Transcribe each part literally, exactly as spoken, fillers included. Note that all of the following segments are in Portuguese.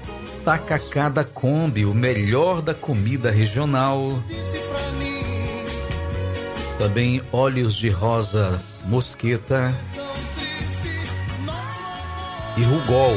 Tacacá da Kombi, o melhor da comida regional. Também óleos de rosas Mosqueta e Rugol.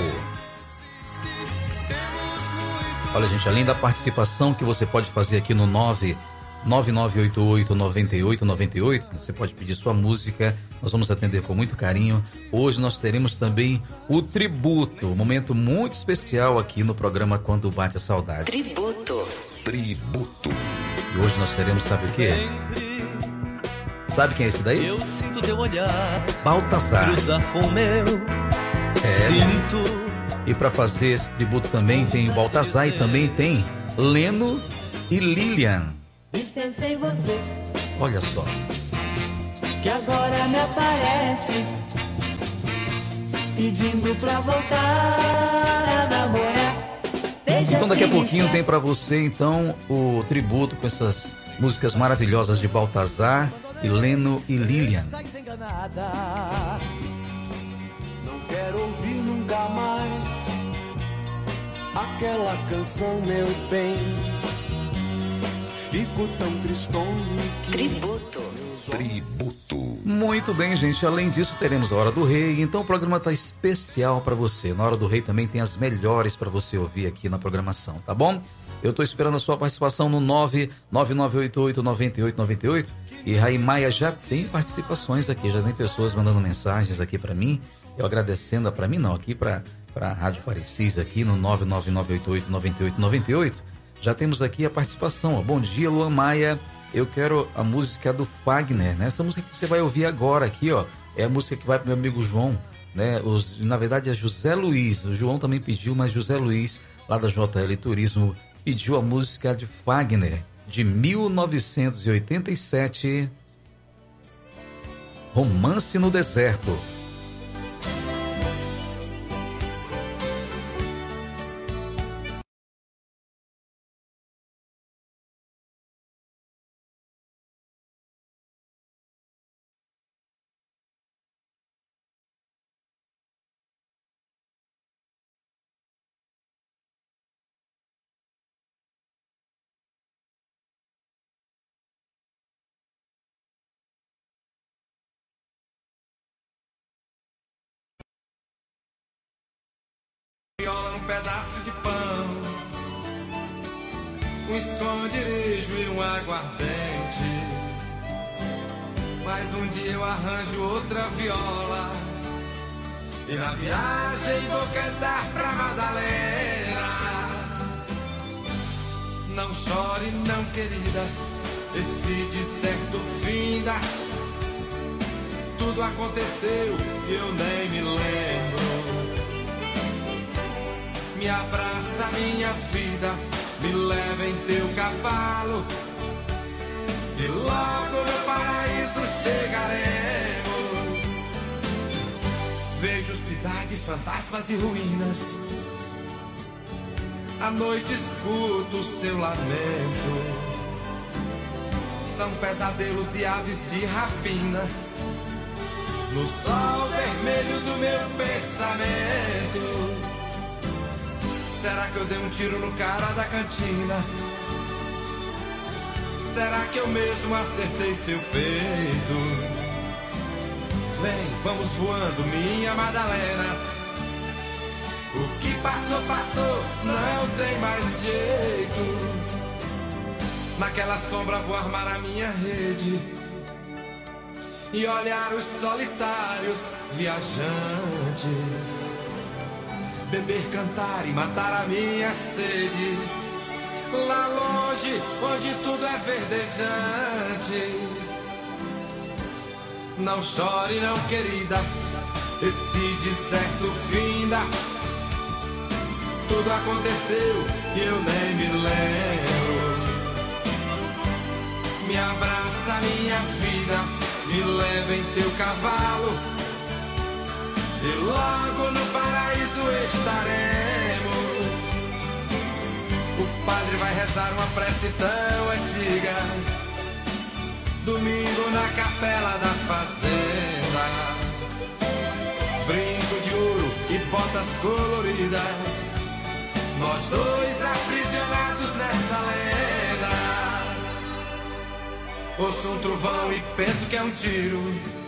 Olha, gente, além da participação que você pode fazer aqui no nove nove nove oito oito nove oito nove oito, você pode pedir sua música, nós vamos atender com muito carinho. Hoje nós teremos também o tributo, um momento muito especial aqui no programa Quando Bate a Saudade. Tributo. Tributo. E hoje nós teremos, sabe o quê? Sabe quem é esse daí? Eu sinto teu olhar Baltazar. cruzar com o meu. É, Sinto. E para fazer esse tributo também tem o Baltazar e também tem Leno e Lilian. Dispensei você, Olha só. que agora me aparece, pedindo pra voltar a namorar. Veja Então daqui a se pouquinho me tem para você então o tributo com essas músicas maravilhosas de Baltazar e Leno e Lilian. Está desenganada. Não quero ouvir nunca mais aquela canção, meu bem. Fico tão tristonho que... Tributo. Tributo. Muito bem, gente. Além disso, teremos a Hora do Rei. Então o programa tá especial para você. Na Hora do Rei também tem as melhores para você ouvir aqui na programação, tá bom? Eu tô esperando a sua participação no nove nove nove oito oito nove oito nove oito. E Raí Maia já tem participações aqui, já tem pessoas mandando mensagens aqui para mim. Eu agradecendo, para mim não, aqui para a Rádio Parecis aqui no nove nove nove oito oito nove oito nove oito. Já temos aqui a participação. Ó. Bom dia, Luan Maia. Eu quero a música do Fagner, né? Essa música que você vai ouvir agora aqui, ó, é a música que vai pro meu amigo João, né? Os, na verdade é José Luiz. O João também pediu, mas José Luiz, lá da J L Turismo, pediu a música de Fagner, de mil novecentos e oitenta e sete, Romance no Deserto. Um pedaço de pão, um esconderijo e um aguardente. Mas um dia eu arranjo outra viola e na viagem vou cantar pra Madalena. Não chore não, querida, esse deserto finda. Tudo aconteceu e eu nem me lembro. Me abraça, minha vida, me leva em teu cavalo e logo no paraíso chegaremos. Vejo cidades, fantasmas e ruínas. À noite escuto o seu lamento. São pesadelos e aves de rapina no sol vermelho do meu pensamento. Será que eu dei um tiro no cara da cantina? Será que eu mesmo acertei seu peito? Vem, vamos voando, minha Madalena. O que passou, passou, não tem mais jeito. Naquela sombra vou armar a minha rede e olhar os solitários viajantes. Beber, cantar e matar a minha sede. Lá longe, onde tudo é verdejante. Não chore não, querida, esse deserto finda. Tudo aconteceu e eu nem me lembro. Me abraça, minha vida, me leva em teu cavalo e logo no paraíso estaremos. O padre vai rezar uma prece tão antiga, domingo na capela da fazenda. Brinco de ouro e botas coloridas, nós dois aprisionados nessa lenda. Ouço um trovão e penso que é um tiro.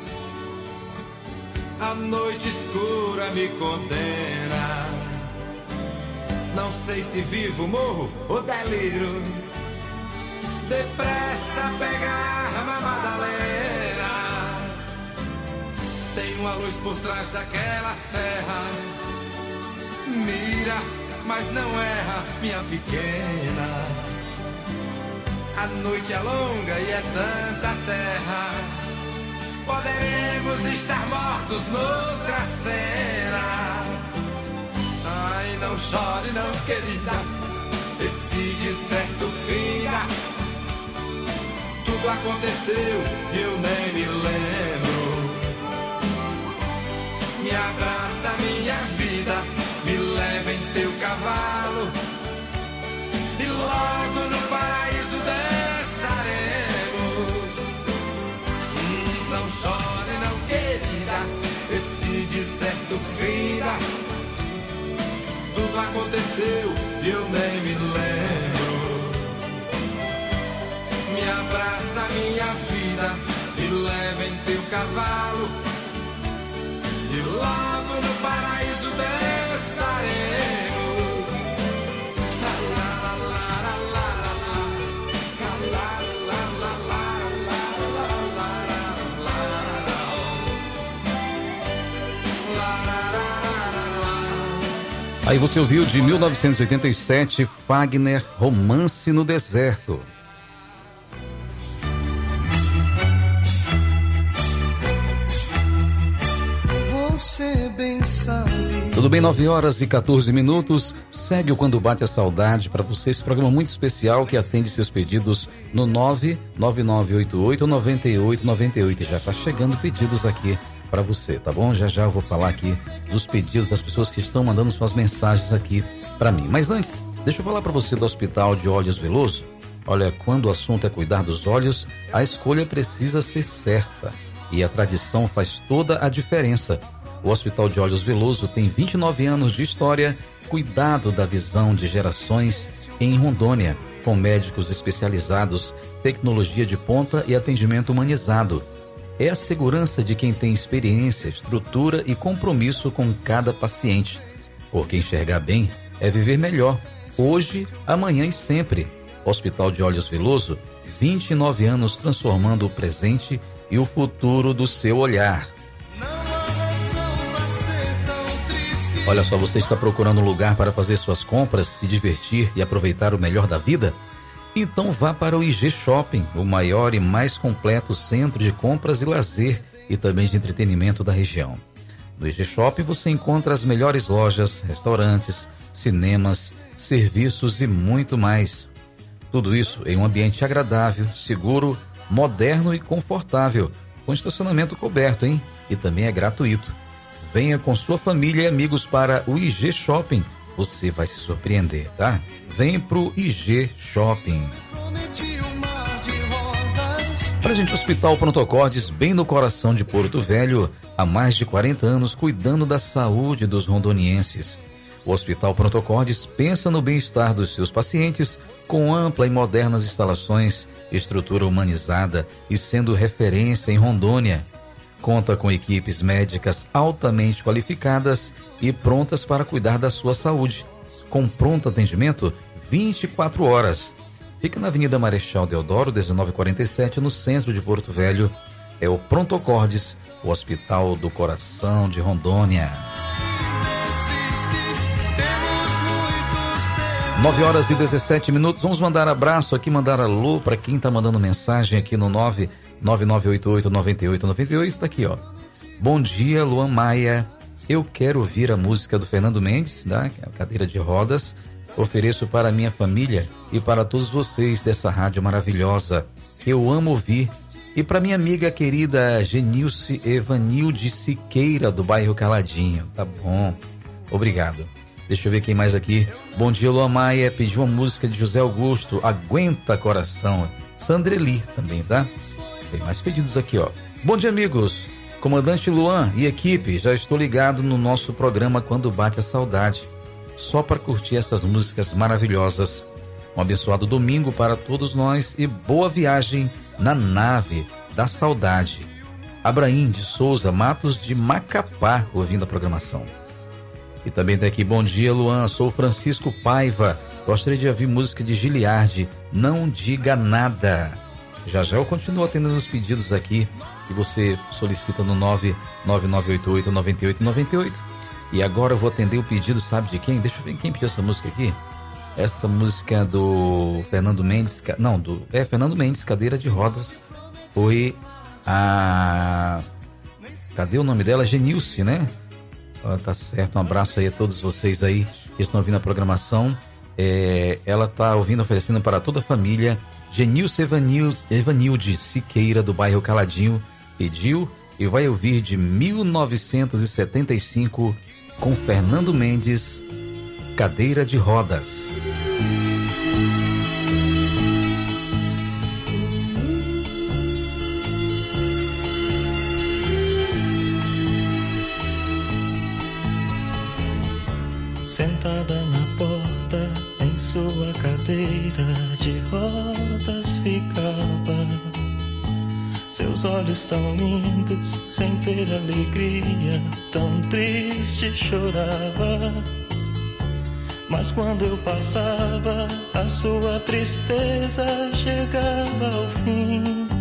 A noite escura me condena. Não sei se vivo, morro ou deliro. Depressa pegar a Madalena. Tem uma luz por trás daquela serra. Mira, mas não erra, minha pequena. A noite é longa e é tanta terra. Poderemos estar mortos noutra cena. Ai, não chore não, querida, esse deserto finda. Tudo aconteceu e eu nem me lembro. Me abraça, minha vida, me leva em teu cavalo e logo no paraíso dançaremos. Hum, não chore não, querida, esse deserto finda. Tudo aconteceu e eu nem me lembro. Me abraça, minha vida, me leva em teu cavalo e logo no paraíso dançaremos. La la la la la la la la la la. Aí você ouviu de mil novecentos e oitenta e sete, Fagner, Romance no Deserto. Você bem sabe. Tudo bem, nove horas e quatorze minutos. Segue o Quando Bate a Saudade para você, esse programa muito especial que atende seus pedidos no nove nove nove oito oito nove oito nove oito. Já tá chegando pedidos aqui para você, tá bom? Já já eu vou falar aqui dos pedidos das pessoas que estão mandando suas mensagens aqui para mim. Mas antes, deixa eu falar para você do Hospital de Olhos Veloso. Olha, quando o assunto é cuidar dos olhos, a escolha precisa ser certa e a tradição faz toda a diferença. O Hospital de Olhos Veloso tem vinte e nove anos de história, cuidado da visão de gerações em Rondônia, com médicos especializados, tecnologia de ponta e atendimento humanizado. É a segurança de quem tem experiência, estrutura e compromisso com cada paciente. Porque enxergar bem é viver melhor, hoje, amanhã e sempre. Hospital de Olhos Veloso, vinte e nove anos transformando o presente e o futuro do seu olhar. Olha só, você está procurando um lugar para fazer suas compras, se divertir e aproveitar o melhor da vida? Então vá para o I G Shopping, o maior e mais completo centro de compras e lazer e também de entretenimento da região. No I G Shopping você encontra as melhores lojas, restaurantes, cinemas, serviços e muito mais. Tudo isso em um ambiente agradável, seguro, moderno e confortável, com estacionamento coberto, hein? E também é gratuito. Venha com sua família e amigos para o I G Shopping. Você vai se surpreender, tá? Vem pro I G Shopping. Pra gente, Hospital Pronto Acordes, bem no coração de Porto Velho, há mais de quarenta anos cuidando da saúde dos rondonienses. O Hospital Pronto Acordes pensa no bem-estar dos seus pacientes com ampla e modernas instalações, estrutura humanizada e sendo referência em Rondônia. Conta com equipes médicas altamente qualificadas e prontas para cuidar da sua saúde, com pronto atendimento vinte e quatro horas. Fica na Avenida Marechal Deodoro, dezenove quarenta e sete, no centro de Porto Velho. É o Pronto Acordes, o Hospital do Coração de Rondônia. nove horas e dezessete minutos. Vamos mandar abraço aqui, mandar alô para quem está mandando mensagem aqui no nove nove nove oito oito nove oito nove oito. Tá aqui, ó. Bom dia, Luan Maia. Eu quero ouvir a música do Fernando Mendes, da cadeira de rodas. Ofereço para minha família e para todos vocês dessa rádio maravilhosa. Eu amo ouvir. E para minha amiga querida Genilce Evanilde Siqueira, do bairro Caladinho. Tá bom. Obrigado. Deixa eu ver quem mais aqui. Bom dia, Luan Maia. Pediu uma música de José Augusto, Aguenta Coração. Sandreli também, tá? Tem mais pedidos aqui, ó. Bom dia, amigos. Comandante Luan e equipe, já estou ligado no nosso programa Quando Bate a Saudade. só para curtir essas músicas maravilhosas. Um abençoado domingo para todos nós e boa viagem na nave da saudade. Abraim de Souza Matos de Macapá, ouvindo a programação. E também tem aqui, bom dia Luan, sou Francisco Paiva, gostaria de ouvir música de Giliardi, Não Diga Nada. Já já eu continuo atendendo os pedidos aqui que você solicita no nove nove nove oito oito nove oito nove oito. E agora eu vou atender o pedido, sabe de quem? Deixa eu ver quem pediu essa música aqui. Essa música é do Fernando Mendes, não, do é Fernando Mendes, Cadeira de Rodas. Foi a... Cadê o nome dela? Genilce, né? Ah, tá certo, um abraço aí a todos vocês aí que estão ouvindo a programação. É, ela tá ouvindo, oferecendo para toda a família. Genilce Evanilde, Evanilde Siqueira, do bairro Caladinho, pediu e vai ouvir de mil novecentos e setenta e cinco com Fernando Mendes, Cadeira de Rodas. Sentada na porta, em sua cadeira de rodas ficava. Seus olhos tão lindos, sem ter alegria, tão triste chorava. Mas quando eu passava, a sua tristeza chegava ao fim.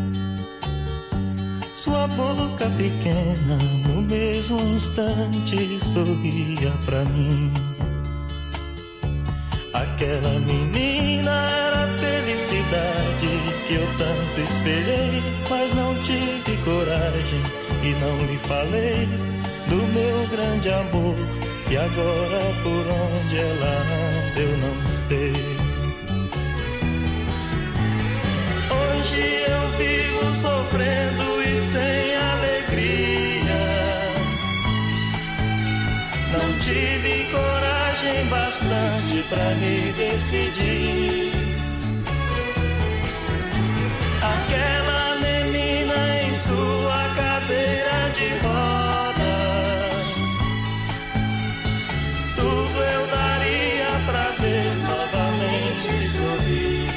Sua boca pequena, no mesmo instante, sorria pra mim. Aquela menina era a felicidade que eu tanto esperei, mas não tive coragem e não lhe falei do meu grande amor. E agora por onde ela anda eu não sei. Hoje eu vivo sofrendo e sem alegria. Não tive coragem bastante pra me decidir. Aquela menina em sua cadeira de rodas, tudo eu daria pra ver novamente sorrir.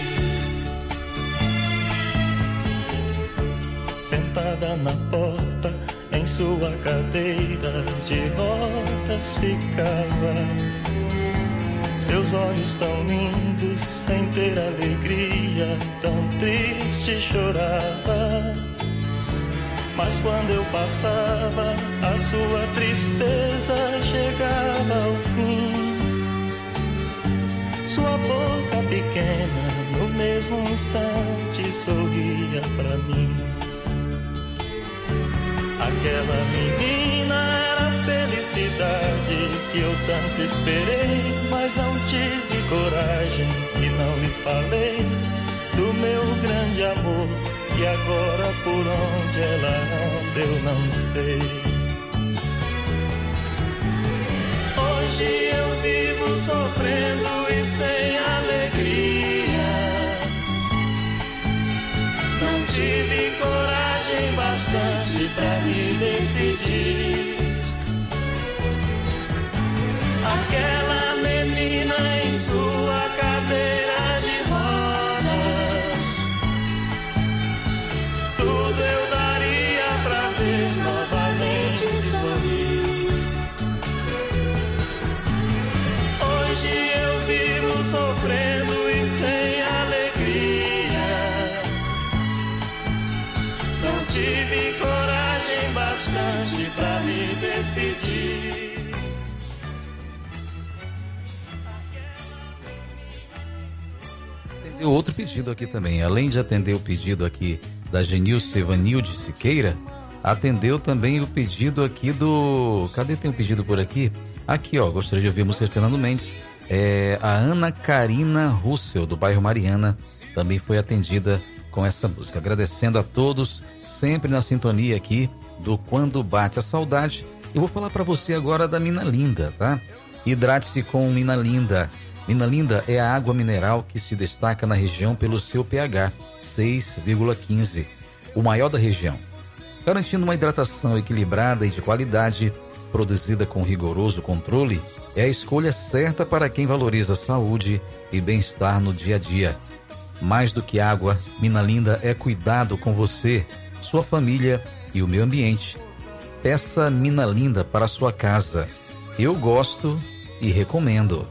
Sentada na porta, em sua cadeira de rodas ficava. Seus olhos tão lindos, sem ter alegria, tão triste chorava. Mas quando eu passava, a sua tristeza chegava ao fim. Sua boca pequena, no mesmo instante, sorria pra mim. Aquela menina era a felicidade que eu tanto esperei, mas não tive coragem e não lhe falei do meu grande amor. E agora por onde ela anda eu não sei. Hoje eu vivo sofrendo e sem alegria. Não tive coragem bastante pra me decidir. Aquela menina em sua cadeira de rodas, tudo eu daria pra ver novamente sorrir. Hoje eu vivo sofrendo e sem alegria. Não tive coragem bastante pra me decidir. Outro pedido aqui também, além de atender o pedido aqui da Genilce Evanilde Siqueira, atendeu também o pedido aqui do... Cadê? Tem um pedido por aqui? Aqui, ó, gostaria de ouvir a música de Fernando Mendes. É, a Ana Karina Russell, do bairro Mariana, também foi atendida com essa música. Agradecendo a todos, sempre na sintonia aqui do Quando Bate a Saudade. Eu vou falar para você agora da Mina Linda, tá? Hidrate-se com Mina Linda. Mina Linda é a água mineral que se destaca na região pelo seu pH seis vírgula quinze, o maior da região, garantindo uma hidratação equilibrada e de qualidade, produzida com rigoroso controle é a escolha certa para quem valoriza saúde e bem-estar no dia a dia. Mais do que água, Mina Linda é cuidado com você, sua família e o meio ambiente. Peça Mina Linda para sua casa. Eu gosto e recomendo.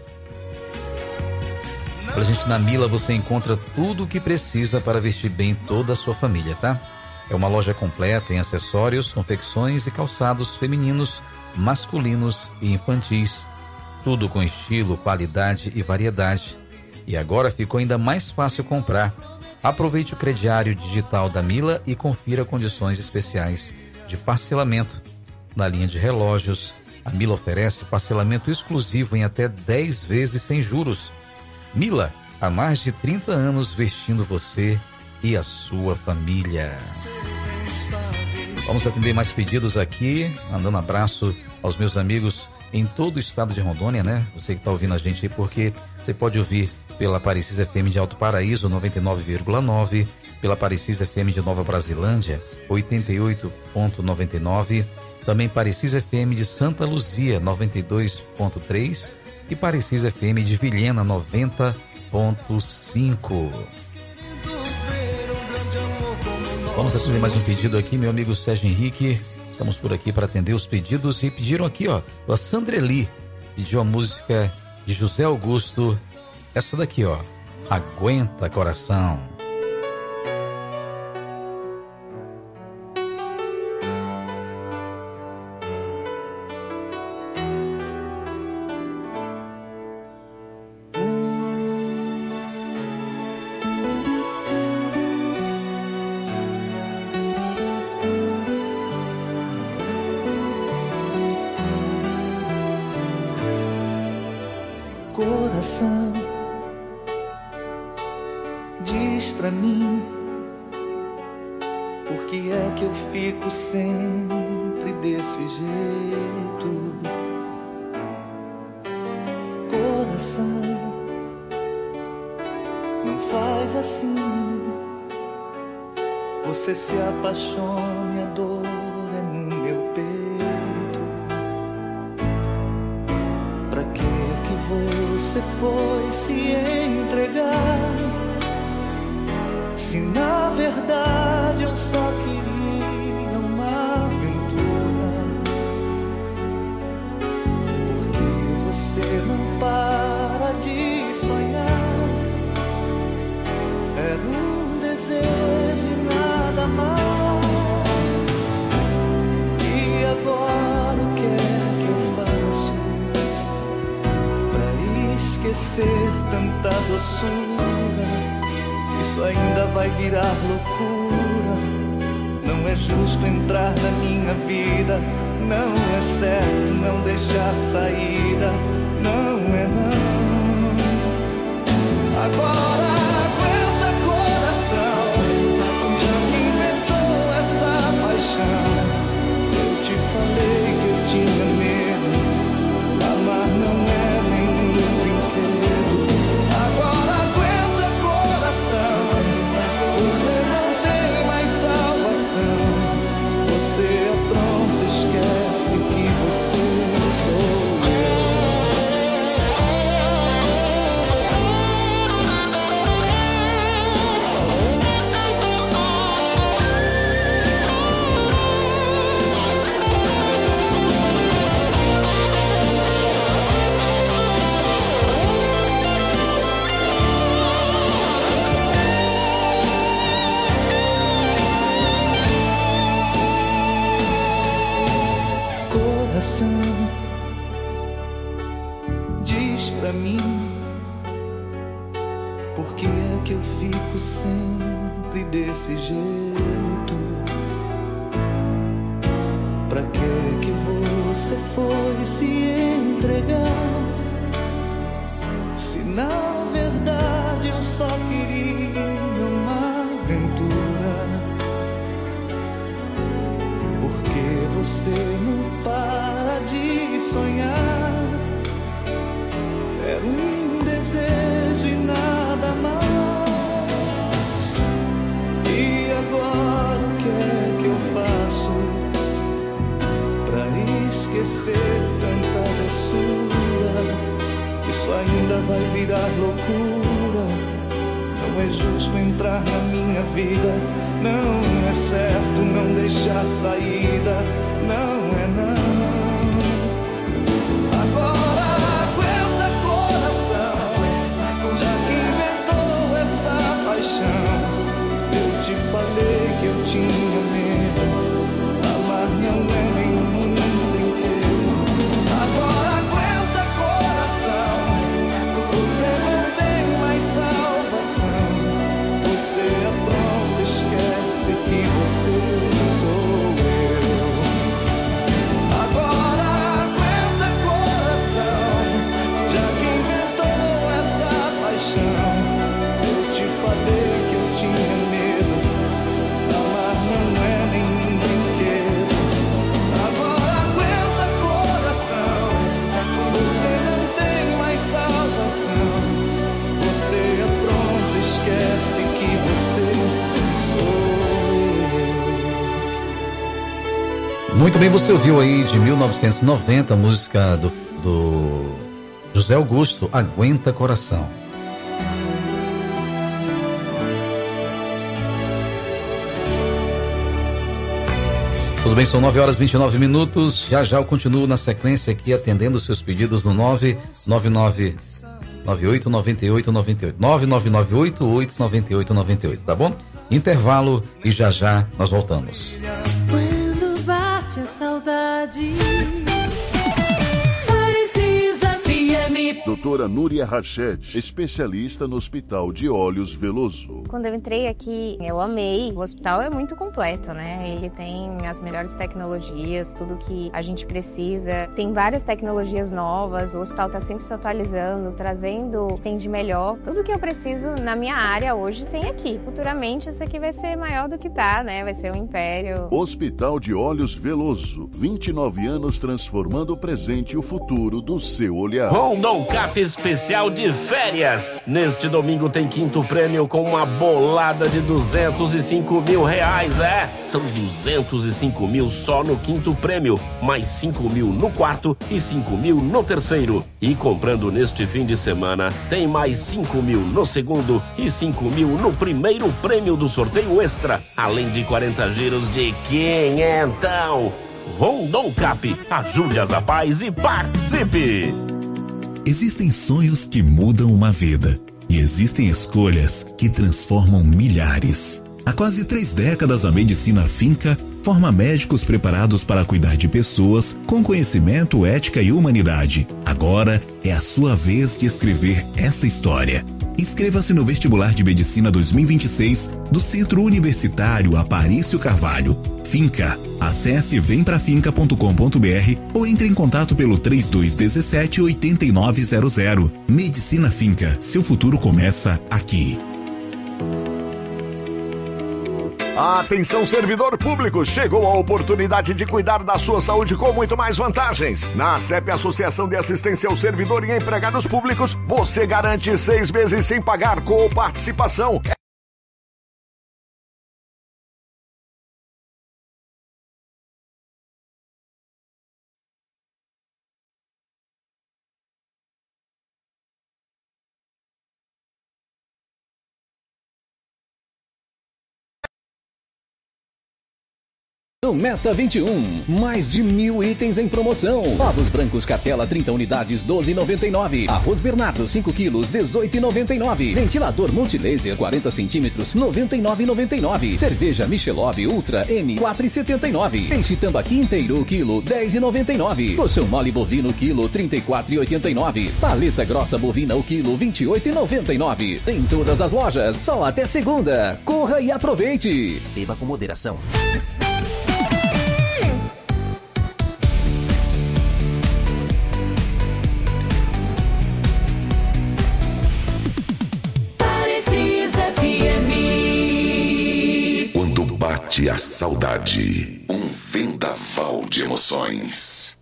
Olha, gente, na Mila você encontra tudo o que precisa para vestir bem toda a sua família, tá? É uma loja completa em acessórios, confecções e calçados femininos, masculinos e infantis. Tudo com estilo, qualidade e variedade. E agora ficou ainda mais fácil comprar. Aproveite o crediário digital da Mila e confira condições especiais de parcelamento. Na linha de relógios, a Mila oferece parcelamento exclusivo em até dez vezes sem juros. Mila, há mais de trinta anos vestindo você e a sua família. Vamos atender mais pedidos aqui, mandando abraço aos meus amigos em todo o estado de Rondônia, né? Você que está ouvindo a gente aí, porque você pode ouvir pela Parecis F M de Alto Paraíso, noventa e nove vírgula nove, pela Parecis F M de Nova Brasilândia, oitenta e oito ponto noventa e nove, também Parecis F M de Santa Luzia, noventa e dois ponto três e Parecis F M de Vilhena, noventa ponto cinco. Vamos atender mais um pedido aqui, meu amigo Sérgio Henrique. Estamos por aqui para atender os pedidos e pediram aqui, ó, a Sandreli pediu a música de José Augusto, essa daqui, ó, Aguenta Coração. Coração, diz pra mim, por que é que eu fico sempre desse jeito? Coração, não faz assim, você se apaixone, a dor é no meu peito. Pra que que você foi se entregar, se na verdade eu só queria uma aventura? Porque você não para de sonhar, era um desejo e nada mais. E agora o que é que eu faço pra esquecer tanta doçura? Isso ainda vai virar loucura. Não é justo entrar na minha vida, não é certo não deixar saída, não é não. Agora aguenta coração, já me inventou essa paixão. Eu te falei que eu tinha medo, amar não é nenhum brinquedo. Agora aguenta coração, você não tem mais salvação. Você é pronto, esquece que você sou eu. Coração, diz pra mim, por que é que eu fico sempre desse jeito? Pra que que você foi se entregar, se na verdade eu só queria uma aventura? Porque você não para de sonhar, era um desejo e nada mais. E agora o que é que eu faço pra esquecer tanta isso ainda vai virar loucura. Não é justo entrar na minha vida, não é certo não deixar saída, não é não. Agora aguenta coração, já que inventou essa paixão. Eu te falei que eu tinha medo, amar não é nenhum brinquedo. Agora aguenta coração, você não tem mais salvação. Você é pronto, esquece que você sou eu. Agora aguenta coração, já que inventou essa paixão. Eu te falei que eu tinha medo, amar não é nenhum brinquedo. Agora aguenta coração, você não tem mais salvação. Você é pronto, esquece que você sou eu. Muito bem, você ouviu aí de mil novecentos e noventa a música do, do José Augusto, Aguenta Coração. Tudo bem, são nove horas e vinte e nove minutos. Já já eu continuo na sequência aqui atendendo os seus pedidos no nove nove nove nove oito nove oito nove oito nove nove nove oito oito nove oito nove oito, tá bom? Intervalo e já já nós voltamos. Quando bate a saudade, Precisa F M. Doutora Núria Rached, especialista no Hospital de Olhos Veloso. Quando eu entrei aqui, eu amei. O hospital é muito completo, né? Ele tem as melhores tecnologias, tudo que a gente precisa. Tem várias tecnologias novas, o hospital está sempre se atualizando, trazendo o que tem de melhor. Tudo que eu preciso na minha área hoje tem aqui. Futuramente isso aqui vai ser maior do que tá, né? Vai ser um império. Hospital de Olhos Veloso, vinte e nove anos transformando o presente e o futuro do seu olhar. Rondon Cap especial de férias. Neste domingo tem quinto prêmio com uma bolada de duzentos e cinco mil reais, é? São duzentos e cinco mil só no quinto prêmio, mais cinco mil no quarto e cinco mil no terceiro. E comprando neste fim de semana, tem mais cinco mil no segundo e cinco mil no primeiro prêmio do sorteio extra, além de quarenta giros de quinhentão. Rondon Cap, ajude as rapazes e participe! Existem sonhos que mudam uma vida e existem escolhas que transformam milhares. Há quase três décadas, a Medicina Finca forma médicos preparados para cuidar de pessoas com conhecimento, ética e humanidade. Agora é a sua vez de escrever essa história. Inscreva-se no vestibular de Medicina dois mil e vinte e seis do Centro Universitário Aparício Carvalho. Finca. Acesse vem pra finca ponto com ponto b r ou entre em contato pelo três dois um sete oito nove zero zero. Medicina Finca. Seu futuro começa aqui. Atenção, servidor público, chegou a oportunidade de cuidar da sua saúde com muito mais vantagens. Na ACEP, Associação de Assistência ao Servidor e Empregados Públicos, você garante seis meses sem pagar com participação. No Meta vinte e um, mais de mil itens em promoção. Ovos brancos Catela trinta unidades, doze e noventa e nove. Arroz Bernardo cinco quilos, dezoito e noventa e nove. Ventilador Multilaser quarenta centímetros, noventa e nove e noventa e nove. Cerveja Michelob Ultra M, quatro e setenta e nove. Peixe tambaqui inteiro quilo, dez e noventa e nove. Colchão mole bovino quilo, trinta e quatro e oitenta e nove. Paleta grossa bovina o quilo, vinte e oito e noventa e nove. Em todas as lojas, só até segunda. Corra e aproveite. Beba com moderação. Bate a saudade, um vendaval de emoções.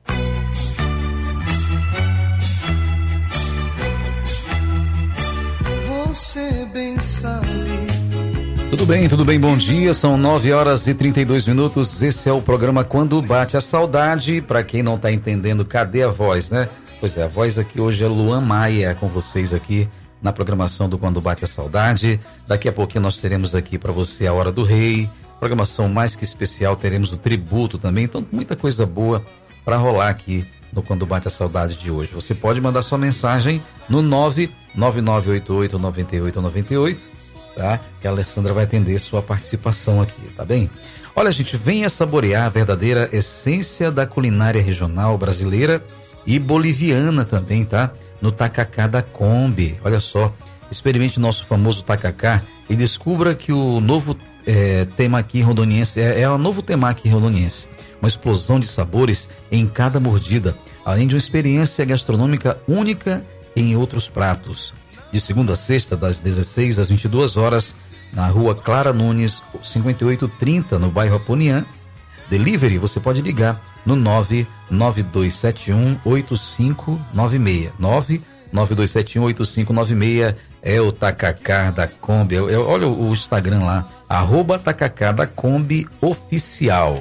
Você bem sabe. Tudo bem, tudo bem, bom dia, são nove horas e trinta e dois minutos, esse é o programa Quando Bate a Saudade. Para quem não tá entendendo, cadê a voz, né? Pois é, a voz aqui hoje é Luan Maia com vocês aqui na programação do Quando Bate a Saudade. Daqui a pouquinho nós teremos aqui para você a Hora do Rei, programação mais que especial, teremos o tributo também, então muita coisa boa para rolar aqui no Quando Bate a Saudade de hoje. Você pode mandar sua mensagem no nove nove nove oito oito nove oito nove oito, tá? Que a Alessandra vai atender sua participação aqui, tá bem? Olha, gente, venha saborear a verdadeira essência da culinária regional brasileira e boliviana também, tá? No Tacacá da Kombi. Olha só, experimente nosso famoso tacacá e descubra que o novo é, temaki rondoniense é, é o novo temaki rondoniense. Uma explosão de sabores em cada mordida, além de uma experiência gastronômica única em outros pratos. De segunda a sexta, das dezesseis às vinte e duas horas, na rua Clara Nunes, cinquenta e oito trinta, no bairro Aponian. Delivery, você pode ligar no nove nove dois sete um oito cinco nove seis. nove nove dois sete um oito cinco nove seis é o Tacacá da Kombi. É, olha o Instagram lá, arroba Tacacá da Kombi Oficial.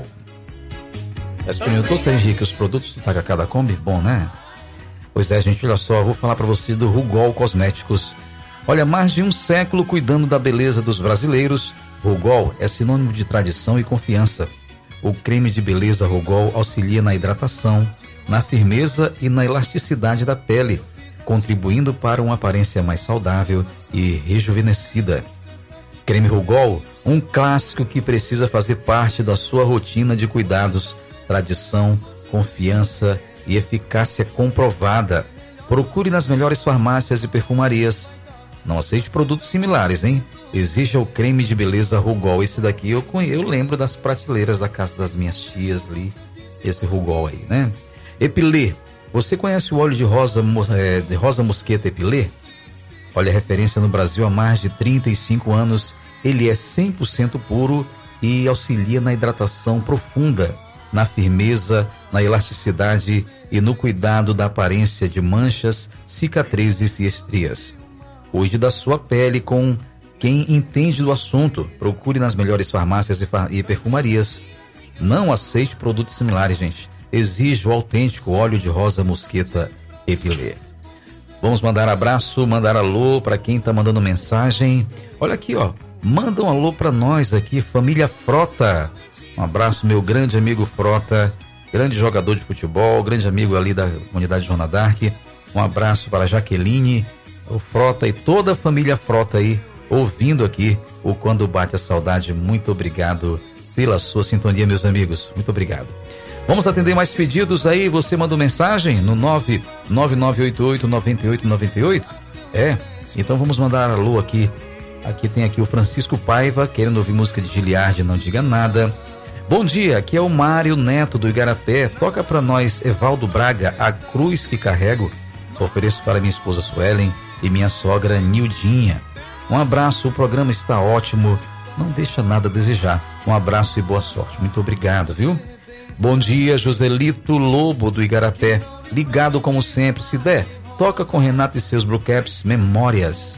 Já experimentou, Sergi, que os produtos do Tacacá da Kombi? Bom, né? Pois é, gente, olha só, vou falar para vocês do Rugol Cosméticos. Olha, mais de um século cuidando da beleza dos brasileiros, Rugol é sinônimo de tradição e confiança. O creme de beleza Rugol auxilia na hidratação, na firmeza e na elasticidade da pele, contribuindo para uma aparência mais saudável e rejuvenescida. Creme Rugol, um clássico que precisa fazer parte da sua rotina de cuidados, tradição, confiança e eficácia comprovada. Procure nas melhores farmácias e perfumarias. Não aceite produtos similares, hein? Exija o creme de beleza Rugol. Esse daqui eu, eu lembro das prateleiras da casa das minhas tias ali. Esse Rugol aí, né? Epilê. Você conhece o óleo de rosa, é, de rosa mosqueta Epilê? Olha, referência no Brasil há mais de trinta e cinco anos. Ele é cem por cento puro e auxilia na hidratação profunda, na firmeza, na elasticidade e no cuidado da aparência de manchas, cicatrizes e estrias. Cuide da sua pele com quem entende do assunto. Procure nas melhores farmácias e, far- e perfumarias. Não aceite produtos similares, gente. Exige o autêntico óleo de rosa mosqueta Epilê. Vamos mandar abraço, mandar alô para quem tá mandando mensagem. Olha aqui, ó. Manda um alô para nós aqui, família Frota. Um abraço, meu grande amigo Frota, grande jogador de futebol, grande amigo ali da comunidade Joana Dark. Um abraço para a Jaqueline, o Frota e toda a família Frota aí, ouvindo aqui o Quando Bate a Saudade. Muito obrigado pela sua sintonia, meus amigos. Muito obrigado. Vamos atender mais pedidos aí. Você mandou mensagem no nove nove nove oito oito nove oito nove oito? É, então vamos mandar alô aqui. Aqui tem aqui o Francisco Paiva, querendo ouvir música de Giliardi, Não Diga Nada. Bom dia, aqui é o Mário Neto do Igarapé. Toca pra nós Evaldo Braga, A Cruz que Carrego. Ofereço para minha esposa Suelen e minha sogra Nildinha. Um abraço, o programa está ótimo, não deixa nada a desejar. Um abraço e boa sorte. Muito obrigado, viu? Bom dia, Joselito Lobo do Igarapé. Ligado como sempre, se der, toca com Renato e seus Bluecaps Memórias.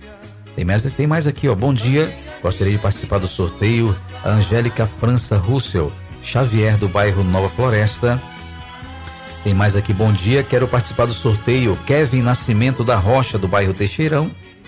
Tem mais, tem mais aqui, ó. Bom dia, gostaria de participar do sorteio. A Angélica França Russell, Xavier do bairro Nova Floresta. Tem mais aqui, bom dia, quero participar do sorteio. Kevin Nascimento da Rocha, do bairro Teixeirão.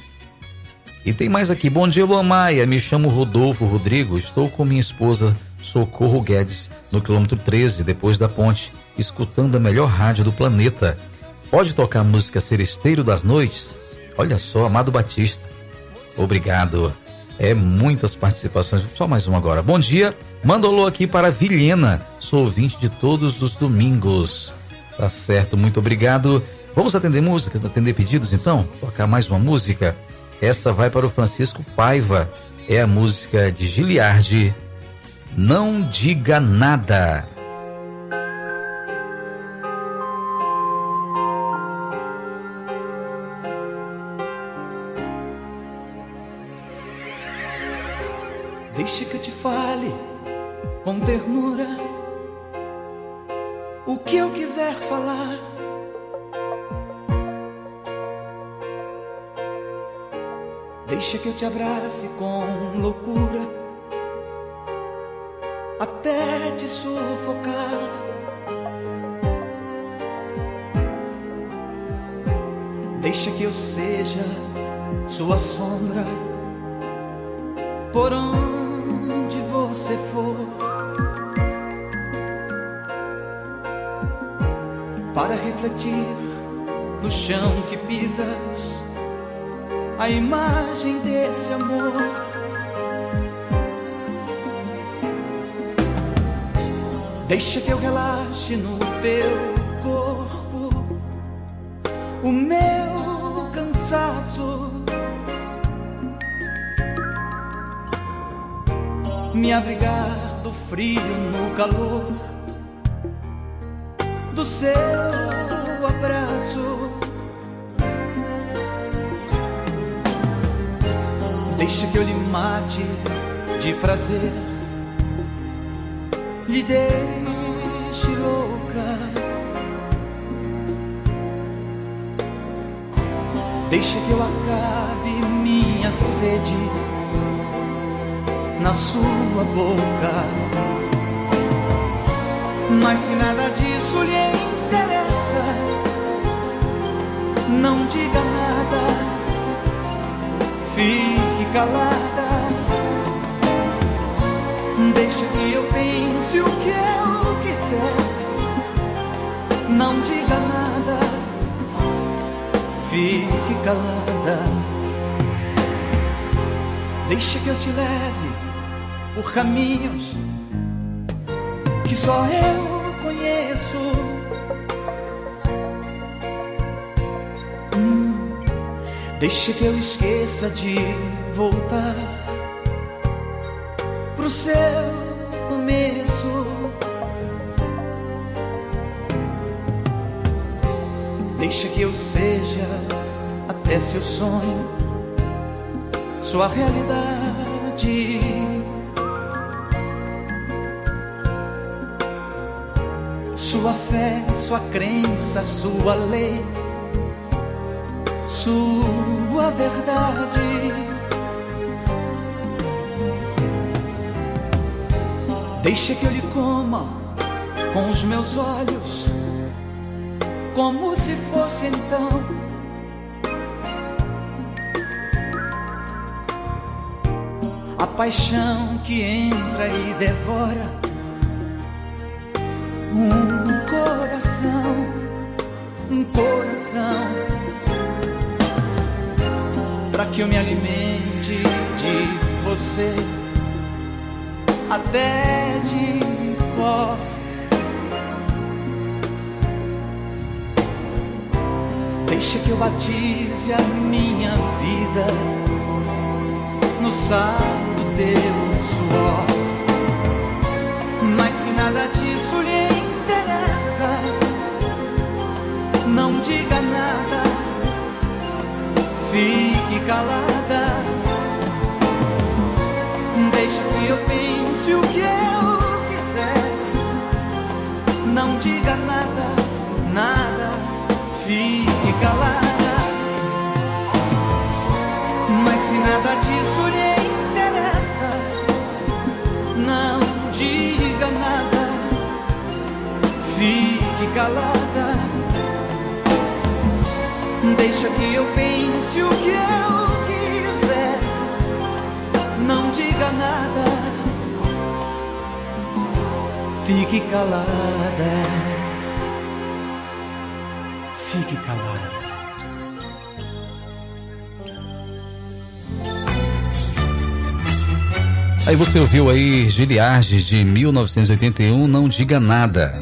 E tem mais aqui, bom dia, Luan Maia, me chamo Rodolfo Rodrigo, estou com minha esposa Socorro Guedes, no quilômetro treze, depois da ponte, escutando a melhor rádio do planeta. Pode tocar a música Seresteiro das Noites? Olha só, Amado Batista. Obrigado. É muitas participações, só mais uma agora. Bom dia, manda alô aqui para Vilhena, sou ouvinte de todos os domingos. Tá certo, muito obrigado. Vamos atender músicas, atender pedidos então? Tocar mais uma música? Essa vai para o Francisco Paiva, é a música de Giliardi, Não Diga Nada. Deixa que eu te fale com ternura o que eu quiser falar. Deixa que eu te abrace com loucura até te sufocar. Deixa que eu seja sua sombra por onde você for, para refletir no chão que pisas a imagem desse amor. Deixa que eu relaxe no teu corpo o meu cansaço, me abrigar do frio no calor do seu abraço. Deixa que eu lhe mate de prazer, lhe deixe louca. Deixa que eu acabe minha sede na sua boca. Mas se nada disso lhe interessa, não diga nada, fique calada. Deixa que eu pense o que eu quiser, não diga nada, fique calada. Deixa que eu te leve por caminhos que só eu conheço. Hum, deixa que eu esqueça de voltar pro seu começo. Deixa que eu seja até seu sonho, sua realidade. Sua fé, sua crença, sua lei, sua verdade. Deixa que eu lhe coma com os meus olhos, como se fosse então a paixão que entra e devora um coração, um coração, pra que eu me alimente de você até de cor. Deixa que eu batize a minha vida no sal do teu suor. Mas se nada disso lhe interessa, não diga nada, fique calada. Deixa que eu pense o que eu quiser, não diga nada, nada, fique calada. Mas se nada disso lhe interessa, não diga nada, fique calada. Deixa que eu pense o que eu quiser, não diga nada, fique calada, fique calada. Aí você ouviu aí Giliardi de mil novecentos e oitenta e um, Não Diga Nada.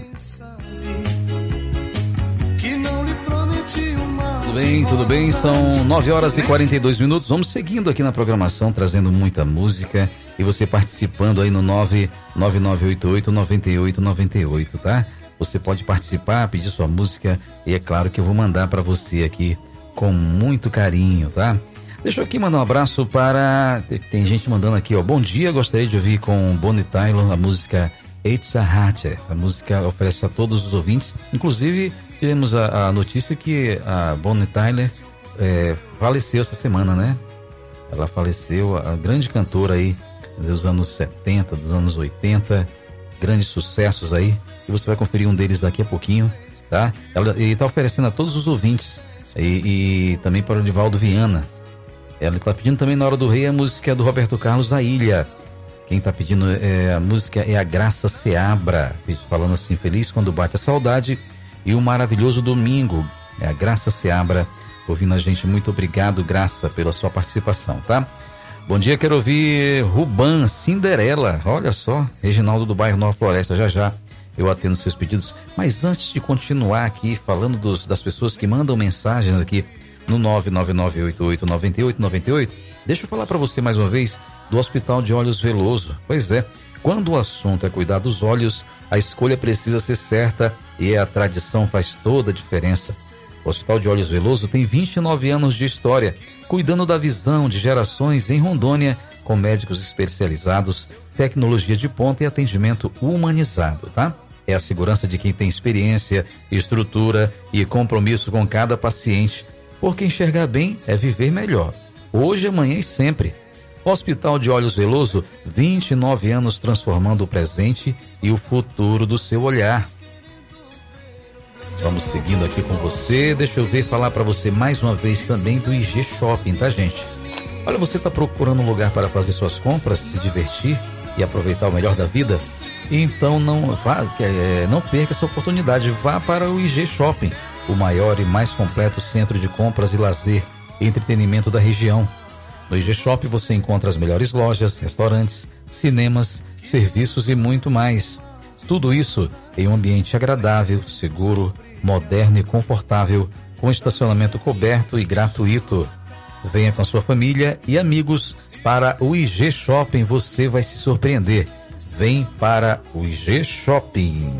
Tudo bem, tudo bem, são nove horas e quarenta e dois minutos, vamos seguindo aqui na programação, trazendo muita música e você participando aí no nove nove nove oito oito nove oito nove oito, tá? Você pode participar, pedir sua música e é claro que eu vou mandar para você aqui com muito carinho, tá? Deixa eu aqui mandar um abraço para... Tem gente mandando aqui, ó. Bom dia, gostaria de ouvir com Bonnie Tyler a música It's a Heart. A música oferece a todos os ouvintes. Inclusive, tivemos a, a notícia que a Bonnie Tyler é, faleceu essa semana, né? Ela faleceu, a grande cantora aí dos anos setenta, dos anos oitenta. Grandes sucessos aí. E você vai conferir um deles daqui a pouquinho, tá? Ela, ele está oferecendo a todos os ouvintes E, e também para o Nivaldo Viana. Ela está pedindo também na Hora do Rei a música do Roberto Carlos, A Ilha. Quem está pedindo é, a música é a Graça Seabra, falando assim, feliz quando bate a saudade e um maravilhoso domingo. É a Graça Seabra ouvindo a gente. Muito obrigado, Graça, pela sua participação, tá? Bom dia, quero ouvir Ruban, Cinderela. Olha só, Reginaldo do bairro Nova Floresta, já já eu atendo seus pedidos. Mas antes de continuar aqui falando dos, das pessoas que mandam mensagens aqui no nove nove nove oito oito nove oito nove oito, deixa eu falar para você mais uma vez do Hospital de Olhos Veloso. Pois é, quando o assunto é cuidar dos olhos, a escolha precisa ser certa e a tradição faz toda a diferença. O Hospital de Olhos Veloso tem vinte e nove anos de história, cuidando da visão de gerações em Rondônia, com médicos especializados, tecnologia de ponta e atendimento humanizado, tá? É a segurança de quem tem experiência, estrutura e compromisso com cada paciente, porque enxergar bem é viver melhor, hoje, amanhã e sempre. Hospital de Olhos Veloso, vinte e nove anos transformando o presente e o futuro do seu olhar. Vamos seguindo aqui com você. Deixa eu ver, falar para você mais uma vez também do I G Shopping, tá, gente? Olha, você tá procurando um lugar para fazer suas compras, se divertir e aproveitar o melhor da vida? Então não vá, é, não perca essa oportunidade. Vá para o I G Shopping, o maior e mais completo centro de compras e lazer e entretenimento da região. No I G Shopping você encontra as melhores lojas, restaurantes, cinemas, serviços e muito mais. Tudo isso em um ambiente agradável, seguro, moderno e confortável, com estacionamento coberto e gratuito. Venha com sua família e amigos para o I G Shopping, você vai se surpreender. Vem para o I G Shopping.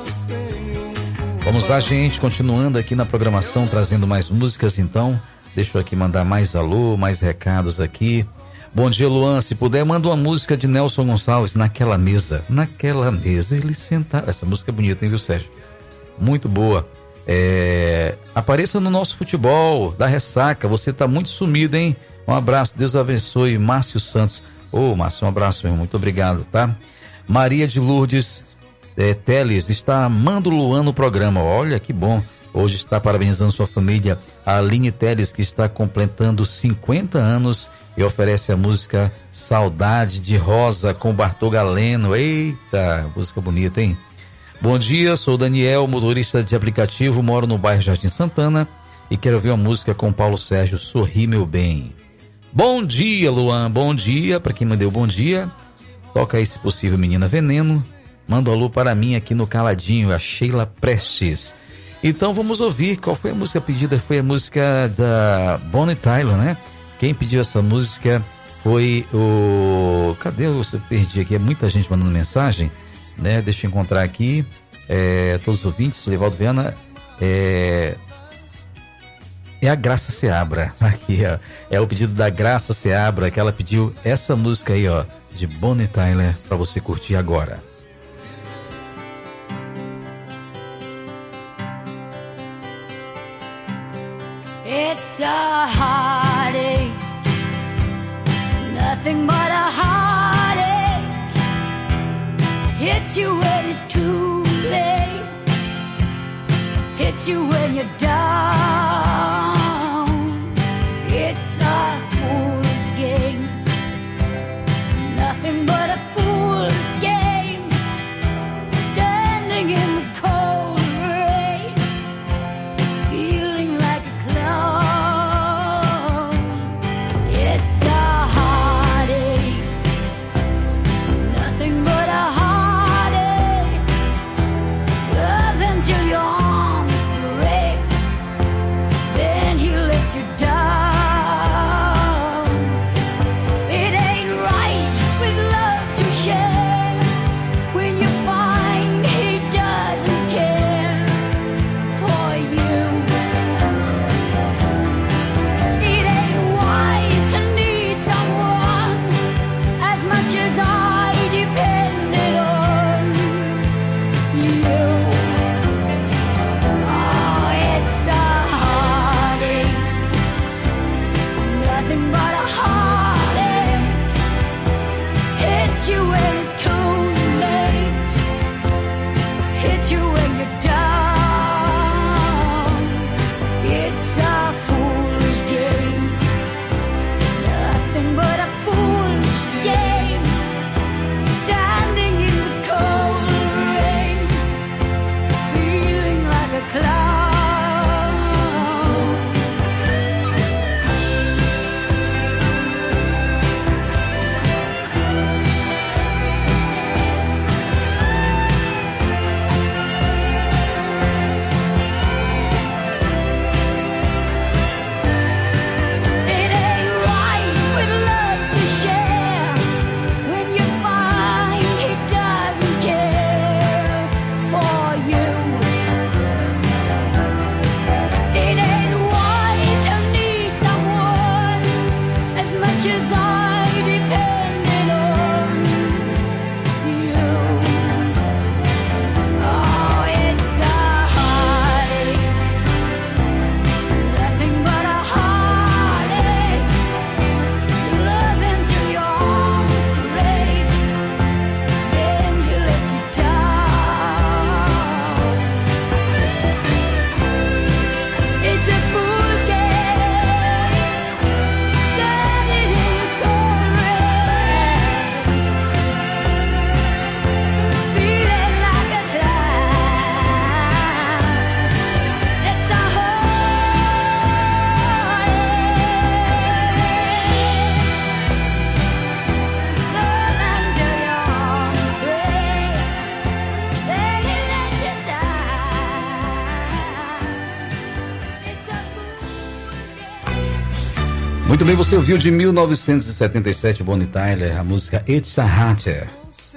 Vamos lá, gente, continuando aqui na programação, trazendo mais músicas, então. Deixa eu aqui mandar mais alô, mais recados aqui. Bom dia, Luan. Se puder, manda uma música de Nelson Gonçalves, Naquela Mesa. Naquela mesa ele sentava. Essa música é bonita, hein, viu, Sérgio? Muito boa. É... Apareça no nosso futebol da Ressaca. Você tá muito sumido, hein? Um abraço, Deus abençoe. Márcio Santos. Ô, oh, Márcio, um abraço mesmo. Muito obrigado, tá? Maria de Lourdes é, Teles está amando o Luan no programa. Olha que bom. Hoje está parabenizando sua família, a Aline Teles, que está completando cinquenta anos e oferece a música Saudade de Rosa com Bartô Galeno. Eita, música bonita, hein? Bom dia, sou Daniel, motorista de aplicativo, moro no bairro Jardim Santana e quero ouvir uma música com Paulo Sérgio, Sorri Meu Bem. Bom dia, Luan, bom dia, para quem mandou bom dia. Toca aí, se possível, Menina Veneno. Manda um alô para mim aqui no Caladinho, a Sheila Prestes. Então vamos ouvir qual foi a música pedida. Foi a música da Bonnie Tyler, né? Quem pediu essa música foi o... Cadê? Eu perdi aqui, é muita gente mandando mensagem, né? Deixa eu encontrar aqui. É, todos os ouvintes, Levaldo Viana. É... é a Graça Seabra. Aqui, ó. É o pedido da Graça Seabra, que ela pediu essa música aí, ó, de Bonnie Tyler, pra você curtir agora. It's a heartache, nothing but a heartache. Hits you when it's too late, hits you when you're down. It's a fool's game, nothing but a fool's game. Standing in the cold rain, feeling like a clown. It's a heartache, nothing but a heartache. Love until your arms break, Muito bem, você ouviu de mil novecentos e setenta e sete Bonnie Tyler, a música It's a Heart.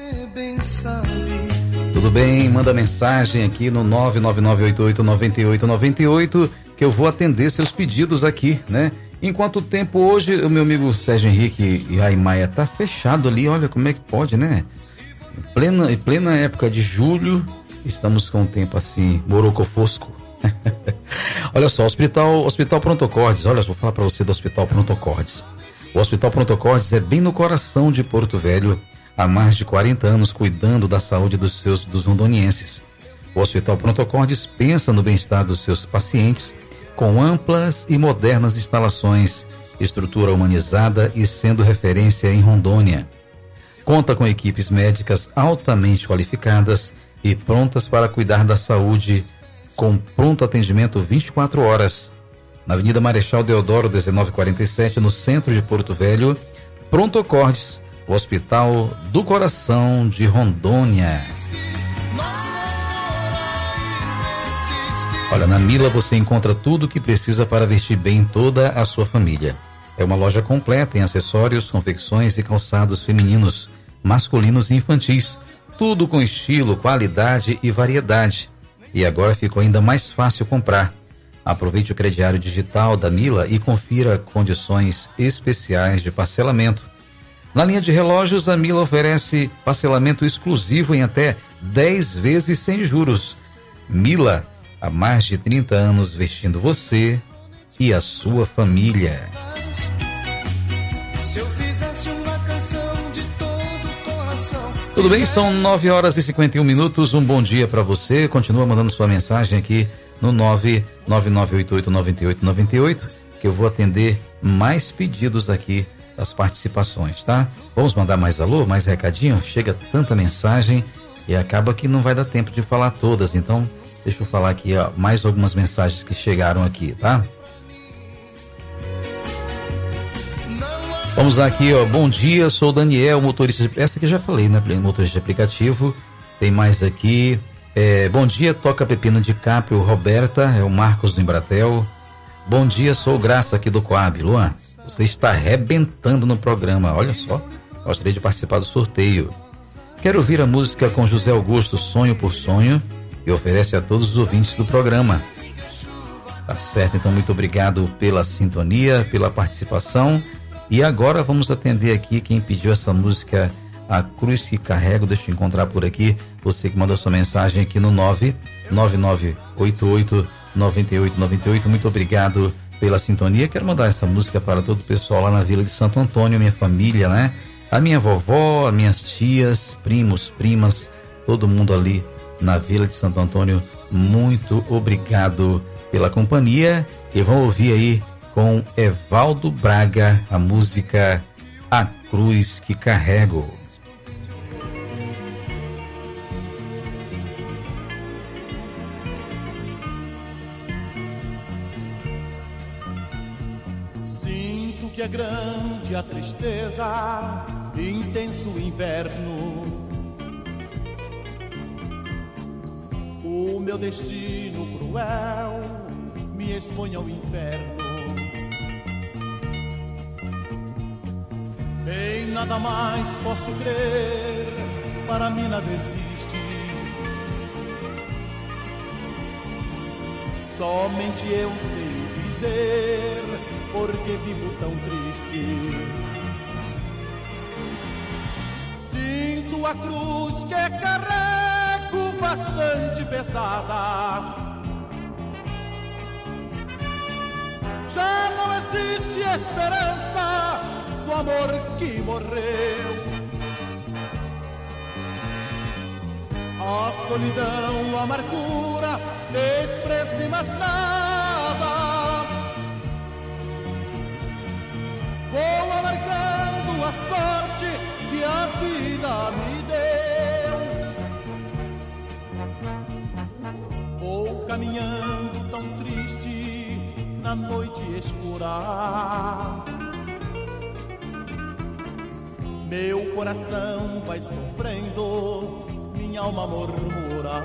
Tudo bem? Manda mensagem aqui no nove nove nove oito oito nove oito nove oito que eu vou atender seus pedidos aqui, né? Enquanto o tempo hoje, o meu amigo Sérgio Henrique e a Imaia tá fechado ali, olha como é que pode, né? Em plena, em plena época de julho, estamos com um tempo assim, morocofosco. Olha só, Hospital, Hospital Prontocordes, olha, vou falar para você do Hospital Prontocordes. O Hospital Prontocordes é bem no coração de Porto Velho, há mais de quarenta anos cuidando da saúde dos seus dos rondonienses. O Hospital Prontocordes pensa no bem-estar dos seus pacientes com amplas e modernas instalações, estrutura humanizada e sendo referência em Rondônia. Conta com equipes médicas altamente qualificadas e prontas para cuidar da saúde com pronto atendimento vinte e quatro horas. Na Avenida Marechal Deodoro, dezenove quarenta e sete, no centro de Porto Velho, Prontocordes, o Hospital do Coração de Rondônia. Olha, na Mila você encontra tudo o que precisa para vestir bem toda a sua família. É uma loja completa em acessórios, confecções e calçados femininos, masculinos e infantis. Tudo com estilo, qualidade e variedade. E agora ficou ainda mais fácil comprar. Aproveite o crediário digital da Mila e confira condições especiais de parcelamento. Na linha de relógios, a Mila oferece parcelamento exclusivo em até dez vezes sem juros. Mila, há mais de trinta anos vestindo você e a sua família. Se eu fizesse uma canção de todo o coração. Tudo bem? São nove horas e cinquenta e um minutos. Um bom dia para você. Continua mandando sua mensagem aqui no nove nove nove oito oito nove oito nove oito, que eu vou atender mais pedidos aqui das participações, tá? Vamos mandar mais alô, mais recadinho? Chega tanta mensagem e acaba que não vai dar tempo de falar todas. Então, deixa eu falar aqui, ó, mais algumas mensagens que chegaram aqui, tá? Vamos lá aqui, ó. Bom dia, sou o Daniel, motorista de... Essa aqui eu já falei, né? Motorista de aplicativo. Tem mais aqui. É, bom dia, toca Pepino de Caprio, Roberta, é o Marcos do Embratel. Bom dia, sou o Graça aqui do Coab. Luan, você está arrebentando no programa, olha só. Gostaria de participar do sorteio. Quero ouvir a música com José Augusto, Sonho por Sonho, e oferece a todos os ouvintes do programa. Tá certo, então muito obrigado pela sintonia, pela participação. E agora vamos atender aqui quem pediu essa música, A Cruz que Carrego. Deixa eu encontrar por aqui você que mandou sua mensagem aqui no nove nove nove oito oito nove oito nove oito. Muito obrigado pela sintonia. Quero mandar essa música para todo o pessoal lá na Vila de Santo Antônio, minha família, né? A minha vovó, as minhas tias, primos, primas, todo mundo ali na Vila de Santo Antônio. Muito obrigado pela companhia. E vamos ouvir aí com Evaldo Braga a música A Cruz que Carrego. Sinto que é grande a tristeza, intenso o inverno. O meu destino cruel me expõe ao inferno. Em nada mais posso crer, para mim nada existe. Somente eu sei dizer porque vivo tão triste. Sinto a cruz que carrego bastante pesada. Já não existe esperança do amor que morreu. A solidão, a amargura, expresse mais nada. Vou amargando a sorte que a vida me deu. Vou caminhando tão triste na noite escura. Meu coração vai sofrendo, minha alma murmura.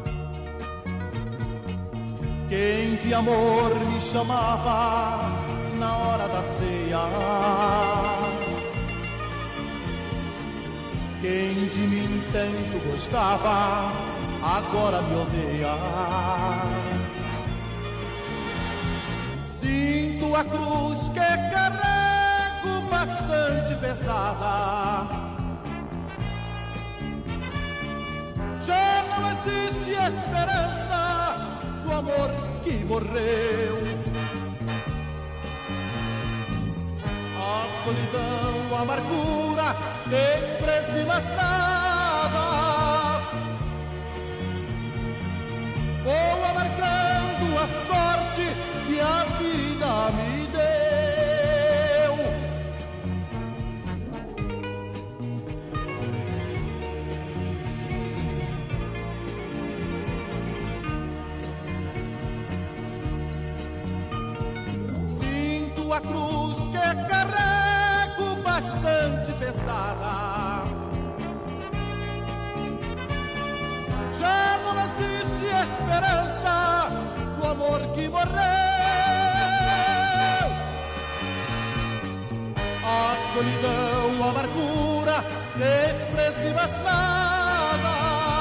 Quem de amor me chamava na hora da ceia. Quem de mim tanto gostava, agora me odeia. Sinto a cruz que carrego bastante pesada. Já não existe esperança do amor que morreu. A solidão, a amargura, despreze mais nada. Vou amargando a sorte que a vida me deu. Sinto a cruz que carrego bastante pesada. Já não existe esperança do amor que morreu. A solidão, a amargura, despreze mais nada.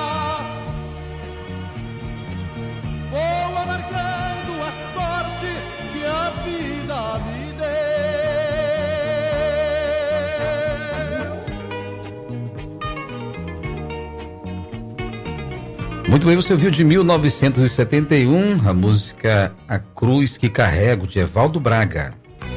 Vou amargando a sorte que a vida me deu. Muito bem, você ouviu de mil novecentos e setenta e um a música A Cruz que Carrego, de Evaldo Braga.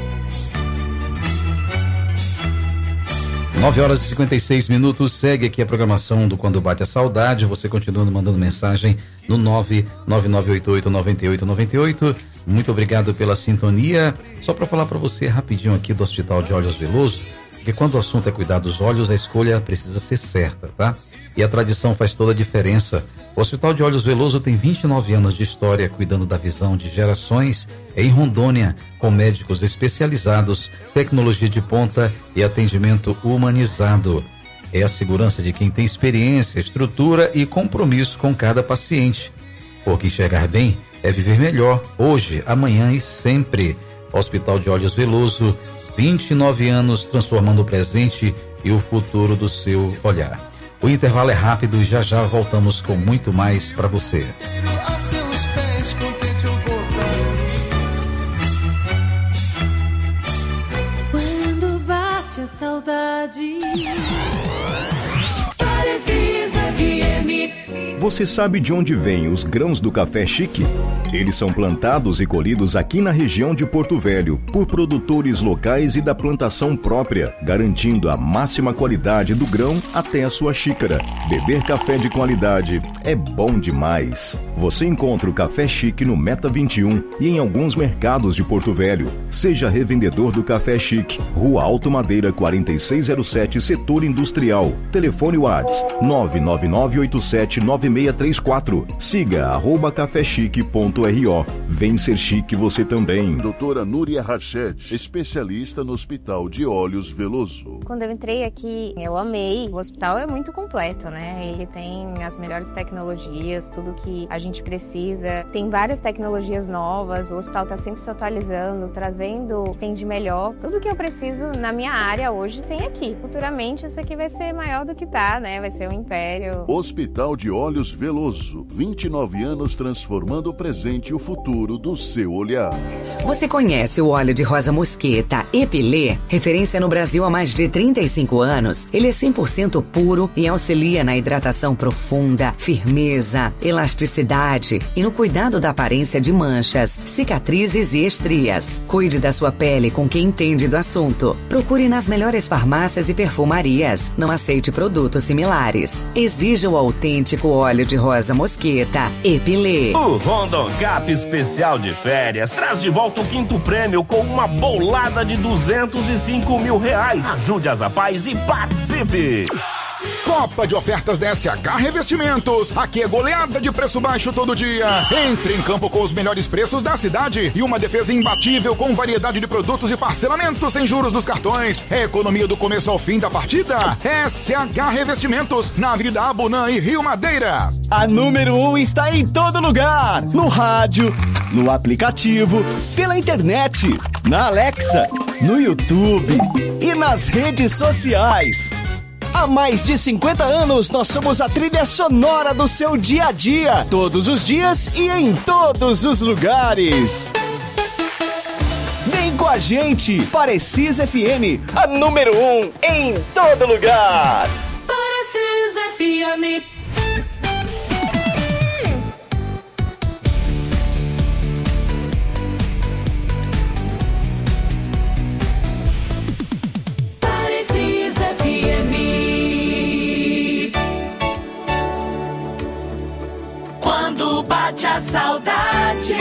nove horas e cinquenta e seis minutos, segue aqui a programação do Quando Bate a Saudade. Você continua mandando mensagem no nove nove nove oito oito nove oito nove oito. Muito obrigado pela sintonia. Só para falar para você rapidinho aqui do Hospital de Olhos Veloso, porque quando o assunto é cuidar dos olhos, a escolha precisa ser certa, tá? E a tradição faz toda a diferença. O Hospital de Olhos Veloso tem vinte e nove anos de história cuidando da visão de gerações em Rondônia, com médicos especializados, tecnologia de ponta e atendimento humanizado. É a segurança de quem tem experiência, estrutura e compromisso com cada paciente. Porque enxergar bem é viver melhor, hoje, amanhã e sempre. Hospital de Olhos Veloso, vinte e nove anos transformando o presente e o futuro do seu olhar. O intervalo é rápido e já já voltamos com muito mais para você. A seus pés, contente o Quando bate a saudade, Precisa F M. Você sabe de onde vêm os grãos do café chique? Eles são plantados e colhidos aqui na região de Porto Velho por produtores locais e da plantação própria, garantindo a máxima qualidade do grão até a sua xícara. Beber café de qualidade é bom demais. Você encontra o café chique no Meta vinte e um e em alguns mercados de Porto Velho. Seja revendedor do Café Chique, Rua Alto Madeira quarenta e seis zero sete, Setor Industrial. Telefone WhatsApp nove nove nove oito sete nove seis três quatro. Siga arroba caféchique ponto r o. Vem ser chique você também. Doutora Núria Rached, especialista no Hospital de Olhos Veloso. Quando eu entrei aqui, eu amei. O hospital é muito completo, né? Ele tem as melhores tecnologias, tudo que a gente precisa. Tem várias tecnologias novas, o hospital está sempre se atualizando, trazendo o que tem de melhor. Tudo que eu preciso na minha área hoje tem aqui. Futuramente isso aqui vai ser maior do que tá, né? Vai ser um império. Hospital de Olhos Veloso, vinte e nove anos transformando o presente e o futuro do seu olhar. Você conhece o óleo de rosa mosqueta Epilê? Referência no Brasil há mais de trinta e cinco anos. Ele é cem por cento puro e auxilia na hidratação profunda, firmeza, elasticidade e no cuidado da aparência de manchas, cicatrizes e estrias. Cuide da sua pele com quem entende do assunto. Procure nas melhores farmácias e perfumarias. Não aceite produtos similares. Exija o autêntico óleo de rosa mosqueta Epilê. O Rondon Cap Especial de Férias traz de volta o quinto prêmio com uma bolada de duzentos e cinco mil reais. Ajude as rapazes e participe! Copa de ofertas da S H Revestimentos. Aqui é goleada de preço baixo todo dia. Entre em campo com os melhores preços da cidade e uma defesa imbatível com variedade de produtos e parcelamento sem juros dos cartões. É economia do começo ao fim da partida. S H Revestimentos, na Avenida Abunã e Rio Madeira. A número um está em todo lugar. No rádio, no aplicativo, pela internet, na Alexa, no YouTube e nas redes sociais. Há mais de cinquenta anos, nós somos a trilha sonora do seu dia a dia, todos os dias e em todos os lugares. Vem com a gente, Parecis F M, a número um em todo lugar. Parecis F M. Bate a saudade.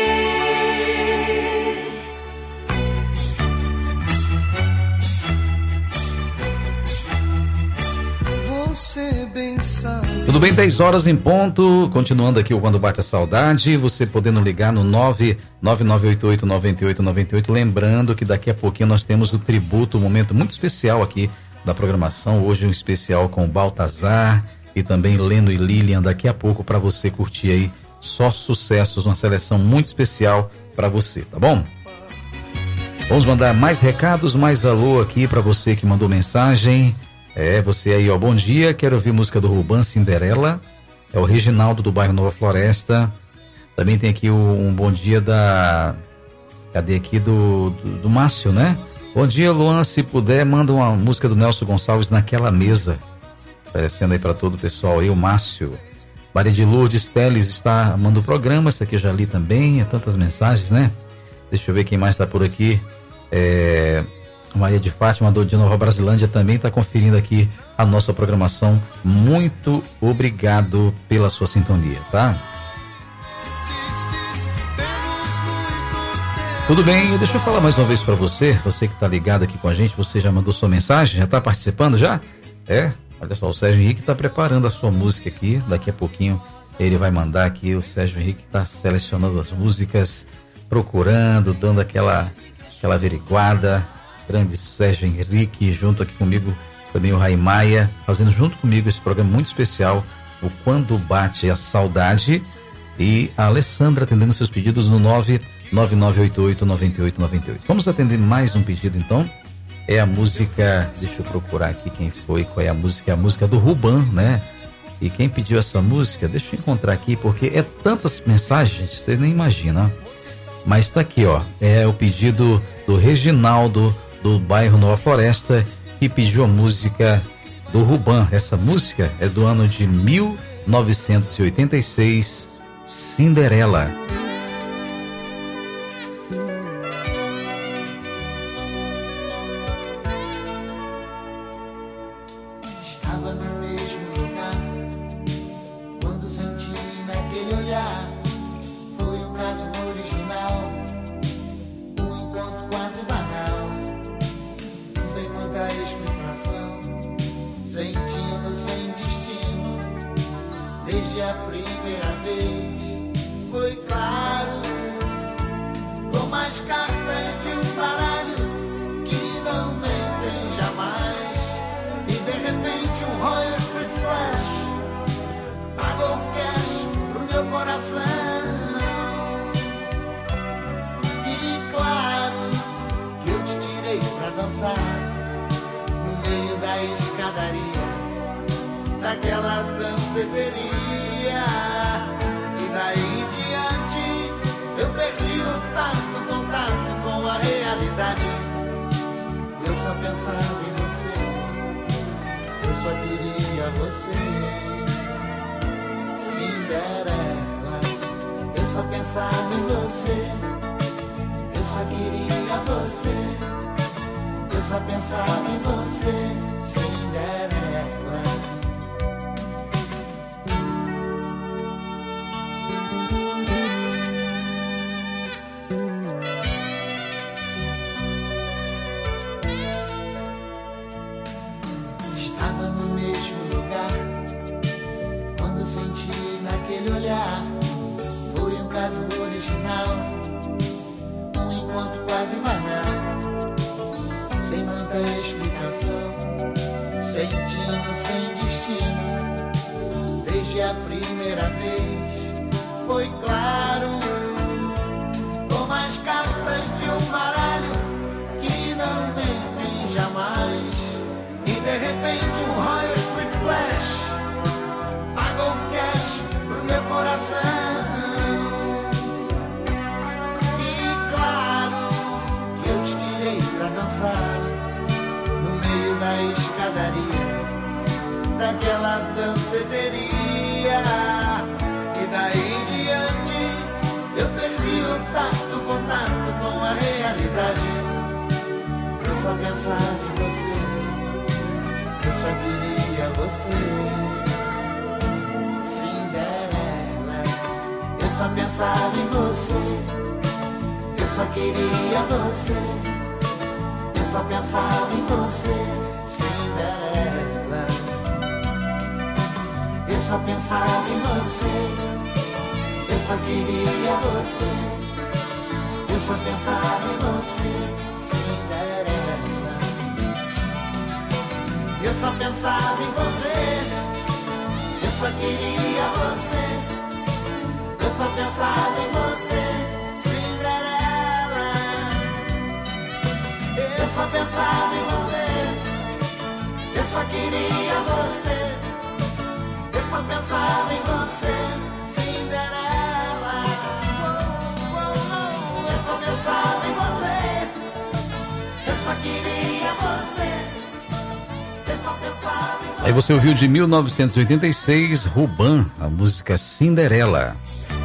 Você bem sabe. Tudo bem, dez horas em ponto, continuando aqui o Quando Bate a Saudade, você podendo ligar no nove nove nove oito oito nove oito nove oito, lembrando que daqui a pouquinho nós temos o tributo, um momento muito especial aqui da programação, hoje um especial com o Baltazar e também Leno e Lilian, daqui a pouco para você curtir aí só sucessos, uma seleção muito especial para você, tá bom? Vamos mandar mais recados, mais alô aqui para você que mandou mensagem. É, você aí, ó, bom dia, quero ouvir música do Ruban, Cinderela. É o Reginaldo do bairro Nova Floresta. Também tem aqui o, um bom dia da... Cadê aqui do, do, do Márcio, né? Bom dia, Luan, se puder, manda uma música do Nelson Gonçalves, Naquela Mesa. Oferecendo aí para todo o pessoal aí, o Márcio. Maria de Lourdes Teles está amando o programa, essa aqui eu já li também, é tantas mensagens, né? Deixa eu ver quem mais está por aqui. É... Maria de Fátima, do de Nova Brasilândia, também está conferindo aqui a nossa programação. Muito obrigado pela sua sintonia, tá? Tudo bem, deixa eu falar mais uma vez para você, você que está ligado aqui com a gente, você já mandou sua mensagem, já está participando já? É? Olha só, o Sérgio Henrique está preparando a sua música aqui, daqui a pouquinho ele vai mandar aqui, o Sérgio Henrique está selecionando as músicas, procurando, dando aquela, aquela averiguada. Grande Sérgio Henrique, junto aqui comigo também o Rai Maia, fazendo junto comigo esse programa muito especial, o Quando Bate a Saudade, e a Alessandra atendendo seus pedidos no nove nove nove oito oito nove oito nove oito. Vamos atender mais um pedido então. É a música, deixa eu procurar aqui quem foi, qual é a música, é a música do Ruban, né? E quem pediu essa música, deixa eu encontrar aqui, porque é tantas mensagens, gente, você nem imagina. Mas tá aqui, ó, é o pedido do Reginaldo, do bairro Nova Floresta, que pediu a música do Ruban. Essa música é do ano de mil novecentos e oitenta e seis, Cinderela. Estava no mesmo lugar. quase banal, sem muita explicação, sentindo sem destino. Desde a primeira vez foi claro, como as cartas de um baralho que não mentem jamais. E de repente um Royal Street Flash pagou o cash pro meu coração. E claro que eu te tirei pra dançar no meio da escadaria daquela danceteria. E daí em diante eu perdi o tato, contato com a realidade. Eu só pensava em você, eu só queria você, Cinderela. Eu só pensava em você, eu só queria você, eu só pensava em você, Cinderela. Eu só pensava em você, eu só queria você, eu só pensava em você, Cinderela. Eu só pensava em você, eu só queria você, eu só pensava em você, Cinderela. Eu só pensava em você, eu só queria você, eu só pensava em você, Cinderela. Eu só pensava em você, eu só queria você. Aí você ouviu de mil novecentos e oitenta e seis, Ruban, a música Cinderela.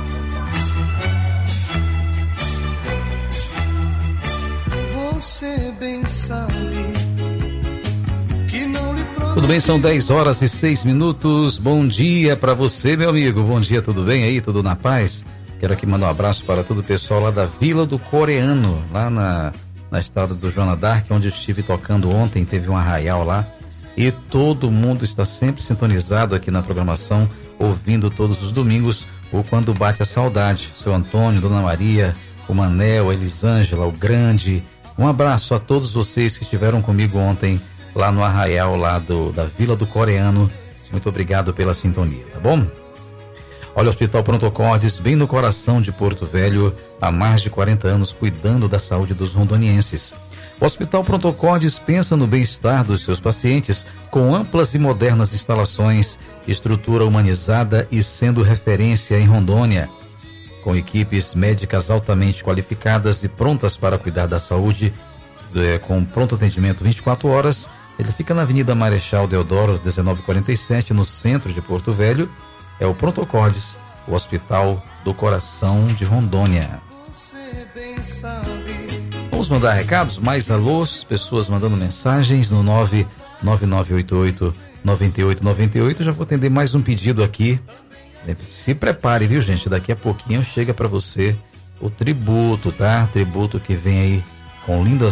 Você bem sabe que não lhe prometo. Tudo bem, são dez horas e seis minutos. Bom dia pra você, meu amigo. Bom dia, tudo bem aí? Tudo na paz? Quero aqui mandar um abraço para todo o pessoal lá da Vila do Coreano, lá na, na estrada do Joana d'Arc, onde eu estive tocando ontem. Teve um arraial lá. E todo mundo está sempre sintonizado aqui na programação, ouvindo todos os domingos o Quando Bate a Saudade. Seu Antônio, Dona Maria, o Manel, a Elisângela, o Grande. Um abraço a todos vocês que estiveram comigo ontem lá no arraial lá do, da Vila do Coreano. Muito obrigado pela sintonia, tá bom? Olha, o Hospital Pronto Acordes, bem no coração de Porto Velho, há mais de quarenta anos cuidando da saúde dos rondonienses. O Hospital Pronto Acordes pensa no bem-estar dos seus pacientes com amplas e modernas instalações, estrutura humanizada e sendo referência em Rondônia. Com equipes médicas altamente qualificadas e prontas para cuidar da saúde, é, com pronto atendimento vinte e quatro horas, ele fica na Avenida Marechal Deodoro, dezenove quarenta e sete, no centro de Porto Velho. É o Pronto Acordes, o Hospital do Coração de Rondônia. Você bem sabe. Vamos mandar recados, mais alôs, pessoas mandando mensagens no nove nove nove oito oito nove oito nove oito. Já vou atender mais um pedido aqui. Se prepare, viu, gente? Daqui a pouquinho chega para você o tributo, tá? Tributo que vem aí com lindas